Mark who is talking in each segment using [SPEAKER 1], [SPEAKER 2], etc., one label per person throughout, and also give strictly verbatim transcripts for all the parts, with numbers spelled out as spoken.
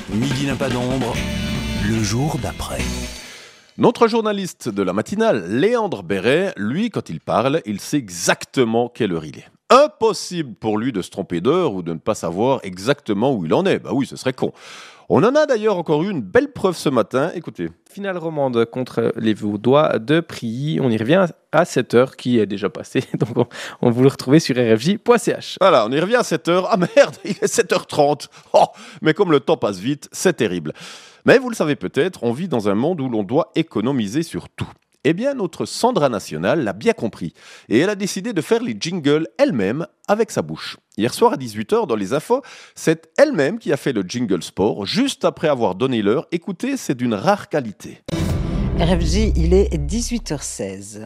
[SPEAKER 1] Midi n'a pas d'ombre, le jour d'après.
[SPEAKER 2] Notre journaliste de la matinale, Léandre Béret, lui, quand il parle, il sait exactement quelle heure il est. Impossible pour lui de se tromper d'heure ou de ne pas savoir exactement où il en est. Bah oui, ce serait con. On en a d'ailleurs encore eu une belle preuve ce matin. Écoutez.
[SPEAKER 3] Finale romande contre les Vaudois de Prilly. On y revient à sept heures qui est déjà passée. Donc on, on vous le retrouver sur r f j point c h.
[SPEAKER 2] Voilà, on y revient à sept heures. Ah merde, il est sept heures trente. Oh, mais comme le temps passe vite, c'est terrible. Mais vous le savez peut-être, on vit dans un monde où l'on doit économiser sur tout. Eh bien, notre Sandra National l'a bien compris. Et elle a décidé de faire les jingles elle-même avec sa bouche. Hier soir à dix-huit heures, dans les infos, c'est elle-même qui a fait le jingle sport, juste après avoir donné l'heure. Écoutez, c'est d'une rare qualité.
[SPEAKER 4] R F J, il est dix-huit heures seize.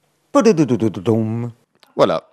[SPEAKER 2] Voilà.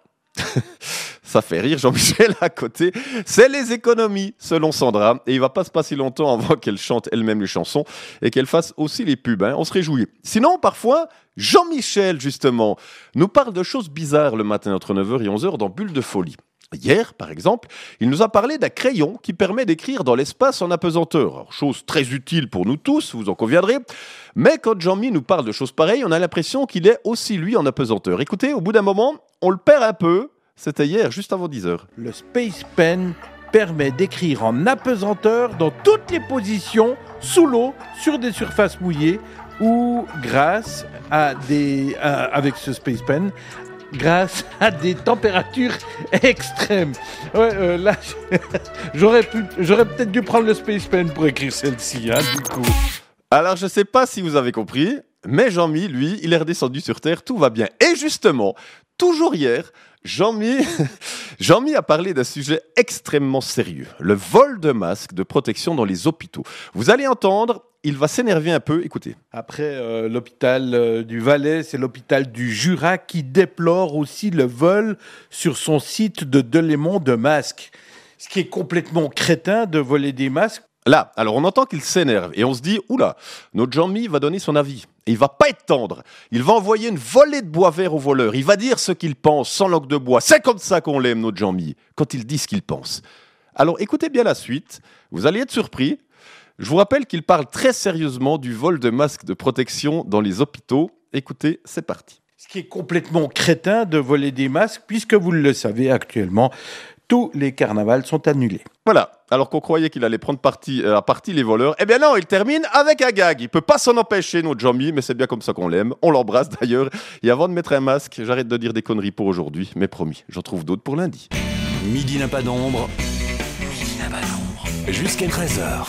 [SPEAKER 2] Ça fait rire Jean-Michel à côté. C'est les économies, selon Sandra. Et il va pas se passer longtemps avant qu'elle chante elle-même les chansons et qu'elle fasse aussi les pubs. Hein. On se réjouit. Sinon, parfois, Jean-Michel, justement, nous parle de choses bizarres le matin entre neuf heures et onze heures dans Bulle de folie. Hier, par exemple, il nous a parlé d'un crayon qui permet d'écrire dans l'espace en apesanteur. Alors, chose très utile pour nous tous, vous en conviendrez. Mais quand Jean-Mi nous parle de choses pareilles, on a l'impression qu'il est aussi lui en apesanteur. Écoutez, au bout d'un moment, on le perd un peu. C'était hier, juste avant dix heures.
[SPEAKER 5] Le Space Pen permet d'écrire en apesanteur dans toutes les positions, sous l'eau, sur des surfaces mouillées, ou grâce à des, euh, avec ce Space Pen, grâce à des températures extrêmes. Ouais, euh, là, j'aurais, pu, j'aurais peut-être dû prendre le Space Pen pour écrire celle-ci, hein, du coup.
[SPEAKER 2] Alors, je ne sais pas si vous avez compris, mais Jean-Mi, lui, il est redescendu sur Terre, tout va bien. Et justement, toujours hier, Jean-Mi, Jean-Mi a parlé d'un sujet extrêmement sérieux, le vol de masques de protection dans les hôpitaux. Vous allez entendre, il va s'énerver un peu, écoutez.
[SPEAKER 5] Après euh, l'hôpital euh, du Valais, c'est l'hôpital du Jura qui déplore aussi le vol sur son site de Delémont de masques. Ce qui est complètement crétin de voler des masques.
[SPEAKER 2] Là, alors on entend qu'il s'énerve et on se dit, oula, notre Jean-Mi va donner son avis. Et il va pas être tendre. Il va envoyer une volée de bois vert au voleur. Il va dire ce qu'il pense, sans langue de bois. C'est comme ça qu'on l'aime, notre Jean-Mi, quand il dit ce qu'il pense. Alors écoutez bien la suite, vous allez être surpris. Je vous rappelle qu'il parle très sérieusement du vol de masques de protection dans les hôpitaux. Écoutez, c'est parti.
[SPEAKER 5] Ce qui est complètement crétin de voler des masques, puisque vous le savez actuellement, tous les carnavals sont annulés.
[SPEAKER 2] Voilà, alors qu'on croyait qu'il allait prendre parti, euh, à partie les voleurs, eh bien non, il termine avec un gag. Il peut pas s'en empêcher, notre Jean-Mi, mais c'est bien comme ça qu'on l'aime. On l'embrasse d'ailleurs. Et avant de mettre un masque, j'arrête de dire des conneries pour aujourd'hui, mais promis, j'en trouve d'autres pour lundi.
[SPEAKER 1] Midi n'a pas d'ombre, midi n'a pas d'ombre, jusqu'à treize heures.